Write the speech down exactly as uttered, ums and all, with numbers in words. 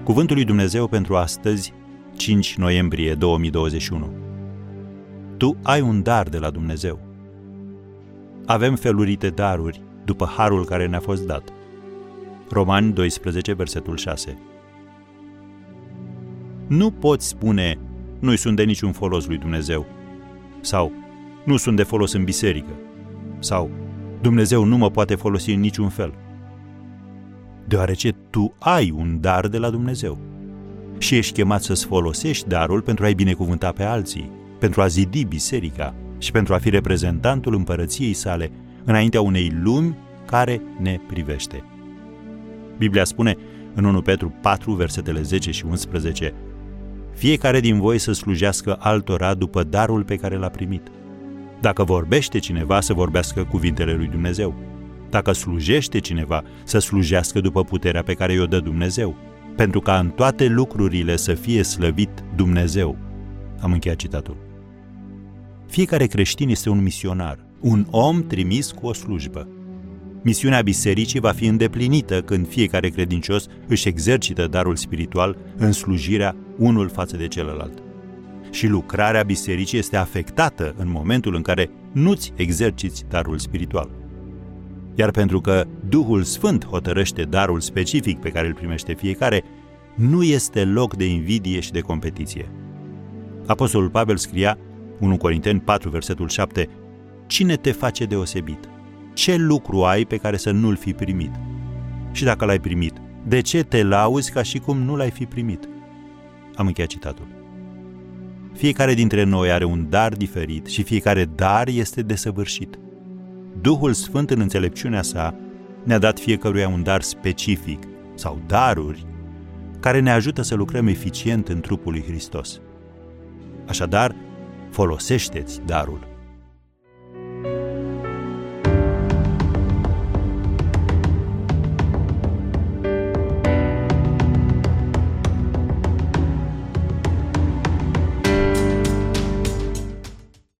Cuvântul lui Dumnezeu pentru astăzi, cinci noiembrie două mii douăzeci și unu. Tu ai un dar de la Dumnezeu. Avem felurite daruri după harul care ne-a fost dat. Romani doisprezece, versetul șase. Nu poți spune, nu-i sunt de niciun folos lui Dumnezeu, sau nu sunt de folos în biserică, sau Dumnezeu nu mă poate folosi în niciun fel. Deoarece tu ai un dar de la Dumnezeu și ești chemat să-ți folosești darul pentru a-i binecuvânta pe alții, pentru a zidi biserica și pentru a fi reprezentantul împărăției sale înaintea unei lumi care ne privește. Biblia spune în unu Petru patru, versetele zece și unsprezece: fiecare din voi să slujească altora după darul pe care l-a primit. Dacă vorbește cineva, să vorbească cuvintele lui Dumnezeu. Dacă slujește cineva, să slujească după puterea pe care i-o dă Dumnezeu, pentru ca în toate lucrurile să fie slăvit Dumnezeu. Am încheiat citatul. Fiecare creștin este un misionar, un om trimis cu o slujbă. Misiunea bisericii va fi îndeplinită când fiecare credincios își exercită darul spiritual în slujirea unul față de celălalt. Și lucrarea bisericii este afectată în momentul în care nu-ți exerciți darul spiritual. Iar pentru că Duhul Sfânt hotărăște darul specific pe care îl primește fiecare, nu este loc de invidie și de competiție. Apostolul Pavel scria, unu Corinteni patru, versetul șapte: cine te face deosebit? Ce lucru ai pe care să nu-l fi primit? Și dacă l-ai primit, de ce te lauzi ca și cum nu l-ai fi primit? Am încheiat citatul. Fiecare dintre noi are un dar diferit și fiecare dar este desăvârșit. Duhul Sfânt, în înțelepciunea sa, ne-a dat fiecăruia un dar specific sau daruri care ne ajută să lucrăm eficient în trupul lui Hristos. Așadar, folosește-ți darul.